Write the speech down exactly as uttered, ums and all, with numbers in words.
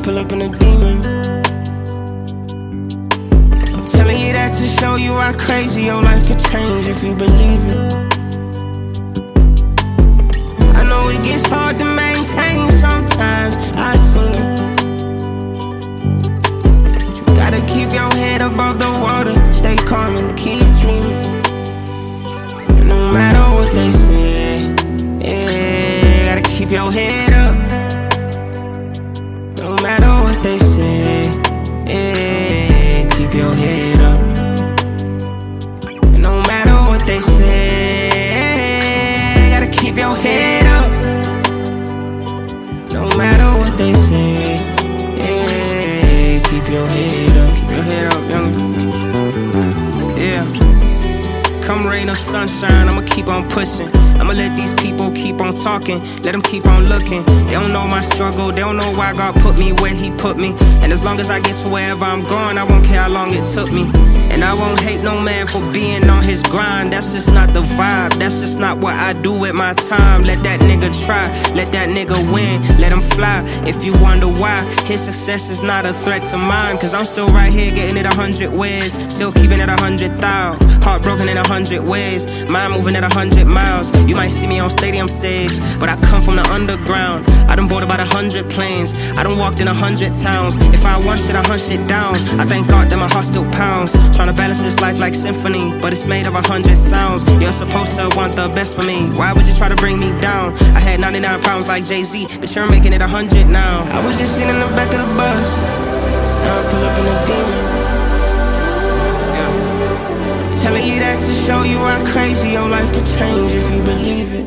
pull up in a demon. I'm telling you that to show you how crazy your life could change if you believe it. I know it gets hard to maintain sometimes, I seen it. You gotta keep your head above the water, stay calm and keep dreaming. And no matter what they say, yeah, gotta keep your head up. No matter what they say, yeah, keep your head up. No matter what they say, gotta keep your head up. No matter what they say, yeah, keep your head up. Keep your head up, young. Yeah. Come rain or sunshine, I'ma keep on pushing. I'ma let these people keep on talking, let them keep on looking. They don't know my struggle, they don't know why God put me where he put me. And as long as I get to wherever I'm going, I won't care how long it took me. And I won't hate no man for being on his grind. That's just not the vibe, that's just not what I do with my time. Let that nigga try, let that nigga win, let him fly. If you wonder why, his success is not a threat to mine. Cause I'm still right here getting it a hundred ways, still keeping it a hundred thou. Heartbroken in a hundred ways, mind moving at a hundred miles. You might see me on stadium stage, but I come from the underground. I done bought about a hundred planes, I done walked in a hundred towns. If I want shit, I hunt shit down. I thank God that my heart still pounds. Trying to balance this life like symphony, but it's made of a hundred sounds. You're supposed to want the best for me, why would you try to bring me down? I had ninety-nine pounds like Jay-Z, but you're making it a hundred now. I was just sitting in the back of the bus, now I pull up in a demon. Telling you that to show you how crazy your life could change if you believe it.